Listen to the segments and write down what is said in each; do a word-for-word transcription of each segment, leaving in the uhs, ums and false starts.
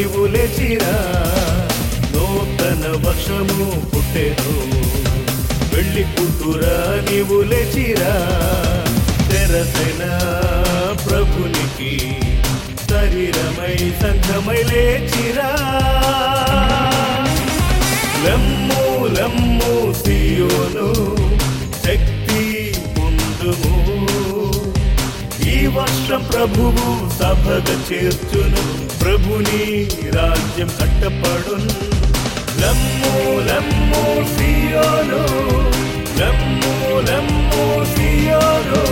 నీవు లేచిరా, నూతన వర్షము పుట్టెను. వెళ్ళి కూతురా నీవు లేచిరా, తెరసైన ప్రభునికి శరీరమై సంఘమై లేచిరా. లమ్ము లమ్ము సియోను శక్తి పొందుము, ఈ వర్షం ప్రభువు సభగా చేర్చును, ప్రభుని రాజ్యం కట్టపడును. లమ్ము లమ్ము సియోను, లమ్ము లమ్ము సియోను.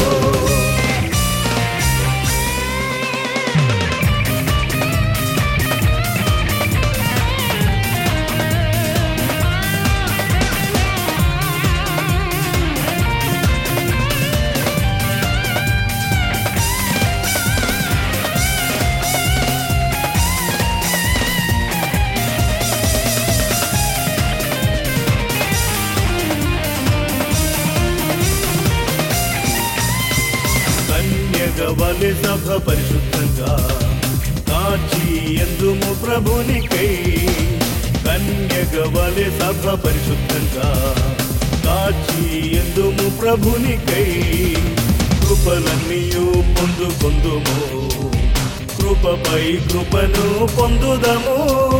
కన్యగవలె సభ పరిశుద్ధంగా కాచి ఎందుము ప్రభునికై. కన్యగవలె సభ పరిశుద్ధంగా కాచి ఎందుము ప్రభునికై. కృపలన్నీయు పొందుకొందుము, కృపపై కృపను పొందుదము.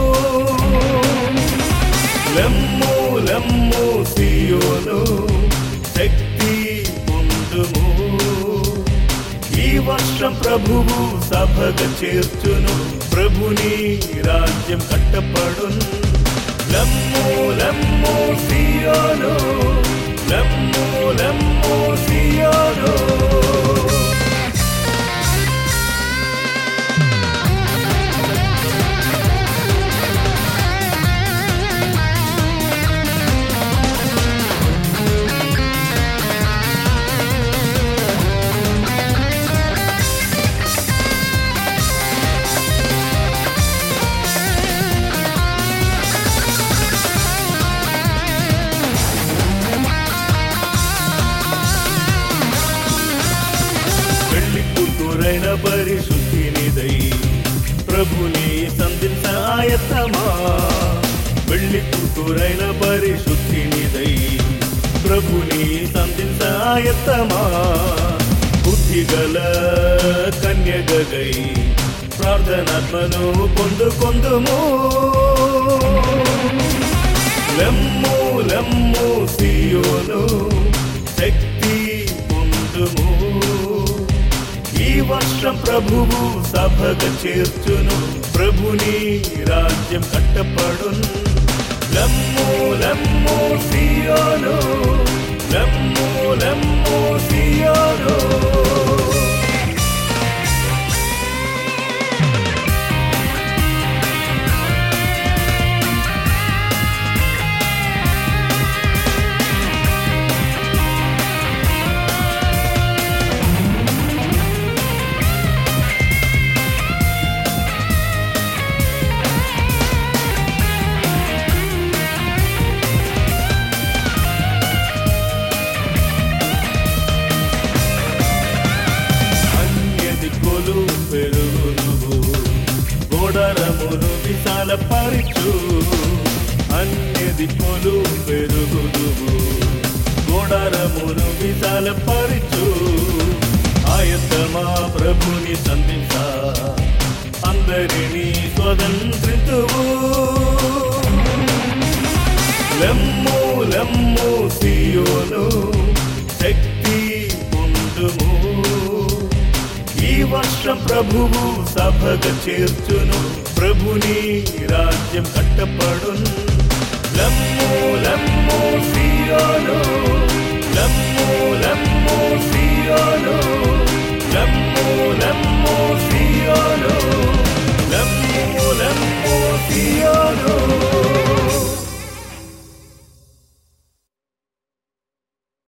లమ్ము లమ్ము సియోను శక్తి పొందుము, ఈ వర్షం ప్రభువు సభగా చేర్చును, ప్రభుని రాజ్యం కట్టపడును. లమ్ము లమ్ము సియోను, లమ్ము లమ్ము సియోను. కూతురైన పరిశుద్ధినిదై ప్రభుని సంధించాయత్తమా. వెళ్ళి కూతురైన పరిశుద్ధినిదై ప్రభుని సంధించాయత్తమా. బుద్ధిగల కన్యగై ప్రార్థనాత్మను పొందుకొందుము. లమ్ము లమ్ము సియోను శక్తి పొందుము, ఈ వర్షం ప్రభువు సభగా చేర్చును, ప్రభుని రాజ్యం కట్టపడును. లమ్ము లమ్ము సియోను, లమ్ము లమ్ము సియోను. పెరుగుదువు, గోడరమును విశాలపరచు. అన్య దిక్కులు పెరుగుదువు, గోడరమును విశాలపరచు. ఆయత్తమా ప్రభుని సంధించ, అందరినీ స్వతంత్రితువు. లమ్ము లమ్ము సియోను శక్తి పొందుము, ఈ వర్షం ప్రభువు సభగా చేర్చును, ప్రభుని రాజ్యం కట్టపడును. లమ్ము లమ్ము సియోను, లమ్ము లమ్ము సియోను, లమ్ము లమ్ము సియోను.